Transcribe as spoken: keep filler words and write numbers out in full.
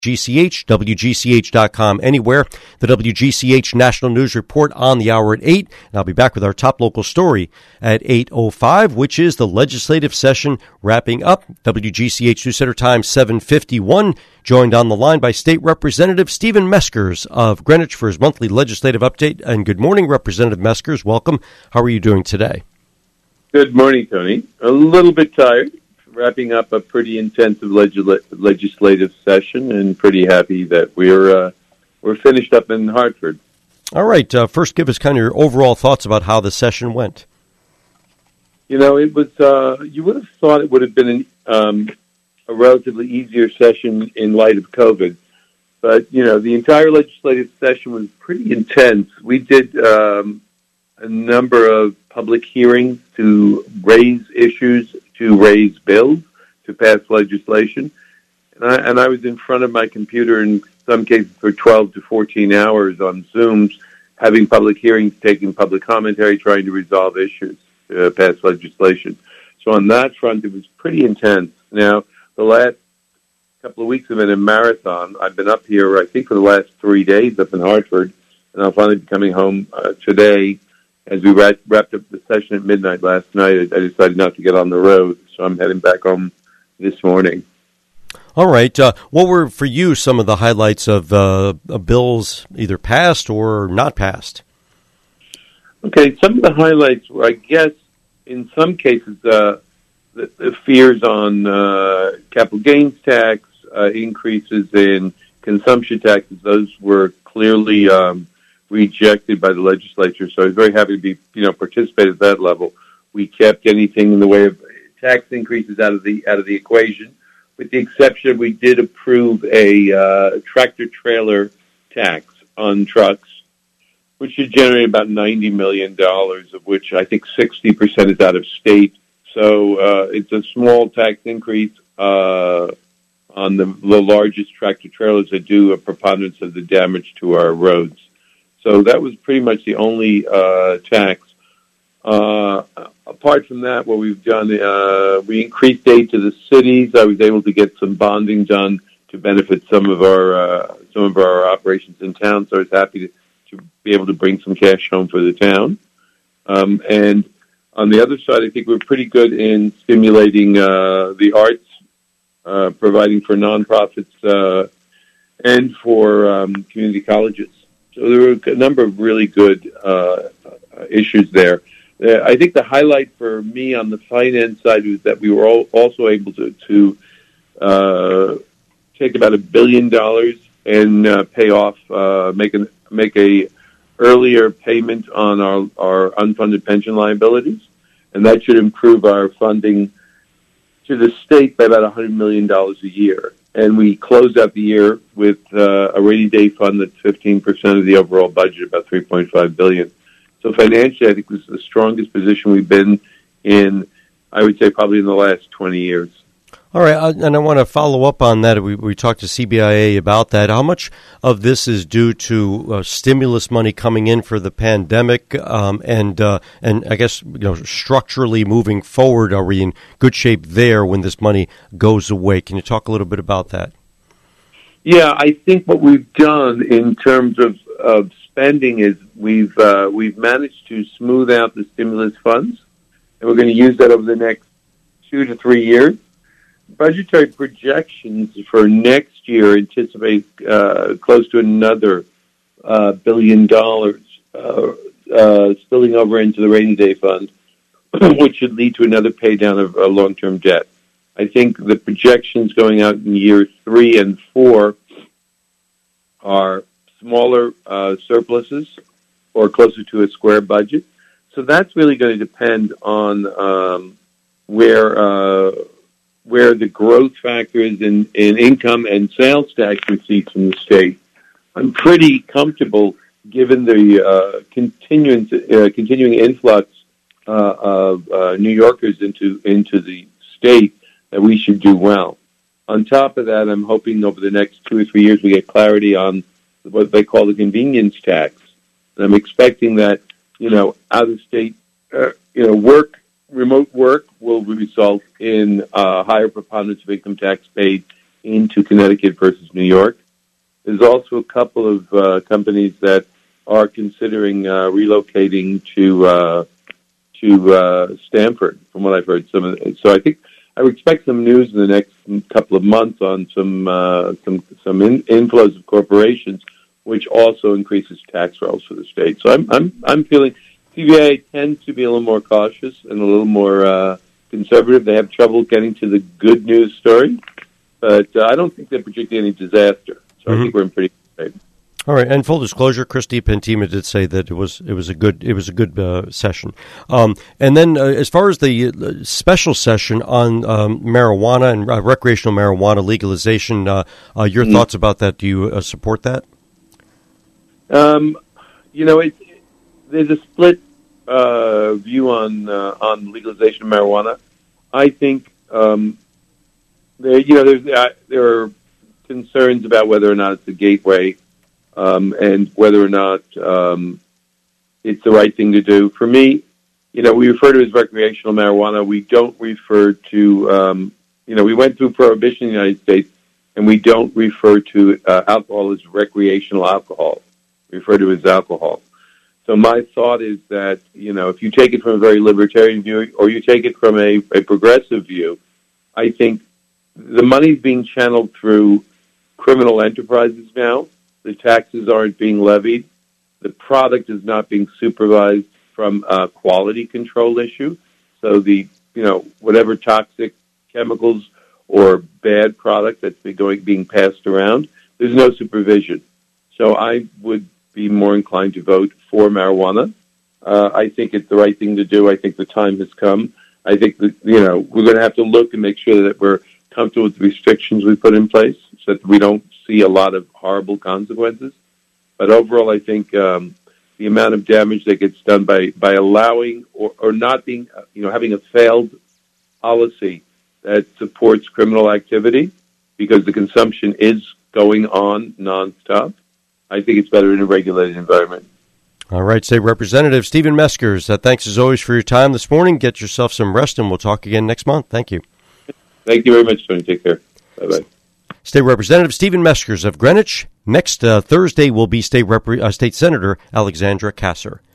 G C H, W G C H dot com, anywhere. The W G C H National News Report on the hour at eight. And I'll be back with our top local story at eight oh five, which is the legislative session wrapping up. W G C H News Center time seven fifty-one. Joined on the line by State Representative Stephen Meskers of Greenwich for his monthly legislative update. And good morning, Representative Meskers. Welcome. How are you doing today? Good morning, Tony. A little bit tired. Wrapping up a pretty intensive legisla- legislative session, and pretty happy that we're uh, we're finished up in Hartford. All right. Uh, first, give us kind of your overall thoughts about how the session went. You know, it was. Uh, you would have thought it would have been an, um, a relatively easier session in light of COVID, but you know, the entire legislative session was pretty intense. We did um, a number of public hearings to raise issues, to raise bills, to pass legislation. And I, and I was in front of my computer in some cases for twelve to fourteen hours on Zooms, having public hearings, taking public commentary, trying to resolve issues, uh, pass legislation. So on that front, it was pretty intense. Now, the last couple of weeks have been a marathon. I've been up here, I think, for the last three days up in Hartford, and I'll finally be coming home uh, today. As we wrapped up the session at midnight last night, I decided not to get on the road, so I'm heading back home this morning. All right. Uh, what were, for you, some of the highlights of uh, bills either passed or not passed? Okay, some of the highlights were, I guess, in some cases, uh, the, the fears on uh, capital gains tax, uh, increases in consumption taxes. Those were clearly Um, rejected by the legislature, so I was very happy to be, you know, participate at that level. We kept anything in the way of tax increases out of the out of the equation, with the exception we did approve a uh, tractor trailer tax on trucks, which should generate about ninety million dollars, of which I think sixty percent is out of state. So uh, it's a small tax increase uh, on the, the largest tractor trailers that do a preponderance of the damage to our roads. So that was pretty much the only uh, tax. Uh, apart from that, what we've done, uh, we increased aid to the cities. I was able to get some bonding done to benefit some of our uh, some of our operations in town. So I was happy to, to be able to bring some cash home for the town. Um, and on the other side, I think we're pretty good in stimulating uh, the arts, uh, providing for nonprofits uh, and for um, community colleges. So there were a number of really good uh, issues there. Uh, I think the highlight for me on the finance side was that we were all also able to, to uh, take about a billion dollars and uh, pay off, uh, make an make a earlier payment on our, our unfunded pension liabilities, and that should improve our funding to the state by about one hundred million dollars a year. And we closed out the year with uh, a rainy day fund that's fifteen percent of the overall budget, about three point five billion dollars. So financially, I think this is the strongest position we've been in, I would say, probably in the last twenty years. All right, and I want to follow up on that. We, we talked to C B I A about that. How much of this is due to uh, stimulus money coming in for the pandemic, um, and uh, and I guess, you know, structurally moving forward, are we in good shape there when this money goes away? Can you talk a little bit about that? Yeah, I think what we've done in terms of, of spending is we've uh, we've managed to smooth out the stimulus funds, and we're going to use that over the next two to three years. Budgetary projections for next year anticipate uh, close to another uh, billion dollars uh, uh, spilling over into the rainy day fund, which should lead to another pay down of uh, long-term debt. I think the projections going out in year three and four are smaller uh, surpluses or closer to a square budget. So that's really going to depend on um, where uh, where the growth factor is in, in income and sales tax receipts from the state. I'm pretty comfortable, given the uh, continuing uh, continuing influx uh, of uh, New Yorkers into into the state, that we should do well. On top of that, I'm hoping over the next two or three years we get clarity on what they call the convenience tax. And I'm expecting that, you know, out-of-state, uh, you know, work, remote work will result in uh, higher preponderance of income tax paid into Connecticut versus New York. There's also a couple of uh, companies that are considering uh, relocating to uh, to uh, Stamford, from what I've heard. Some of the, so I think I would expect some news in the next couple of months on some uh, some some in, inflows of corporations, which also increases tax rolls for the state. So I'm I'm I'm feeling C B A tends to be a little more cautious and a little more uh, conservative. They have trouble getting to the good news story, but uh, I don't think they're predicting any disaster. So mm-hmm. I think we're in pretty good shape. All right, and full disclosure, Christy Pentima did say that it was it was a good it was a good uh, session. Um, and then, uh, as far as the uh, special session on um, marijuana and uh, recreational marijuana legalization, uh, uh, your mm-hmm. thoughts about that? Do you uh, support that? Um, you know, it, there's a split uh, view on uh, on legalization of marijuana. I think um, there, you know, there's uh, there are concerns about whether or not it's a gateway. Um, and whether or not um, it's the right thing to do. For me, you know, we refer to it as recreational marijuana. We don't refer to, um, you know, we went through prohibition in the United States, and we don't refer to uh, alcohol as recreational alcohol. We refer to it as alcohol. So my thought is that, you know, if you take it from a very libertarian view or you take it from a, a progressive view, I think the money's being channeled through criminal enterprises now. The taxes aren't being levied. The product is not being supervised from a quality control issue. So the, you know, whatever toxic chemicals or bad product that's been going, being passed around, there's no supervision. So I would be more inclined to vote for marijuana. Uh, I think it's the right thing to do. I think the time has come. I think that, you know, we're going to have to look and make sure that we're comfortable with the restrictions we put in place so that we don't see a lot of horrible consequences. But overall, I think um, the amount of damage that gets done by, by allowing or, or not being, you know, having a failed policy that supports criminal activity because the consumption is going on nonstop, I think it's better in a regulated environment. All right, State Representative Stephen Meskers, uh, thanks as always for your time this morning. Get yourself some rest, and we'll talk again next month. Thank you. Thank you very much, Tony. Take care. Bye-bye. State Representative Stephen Meskers of Greenwich. Next uh, Thursday will be State Rep- uh, State Senator Alexandra Kasser.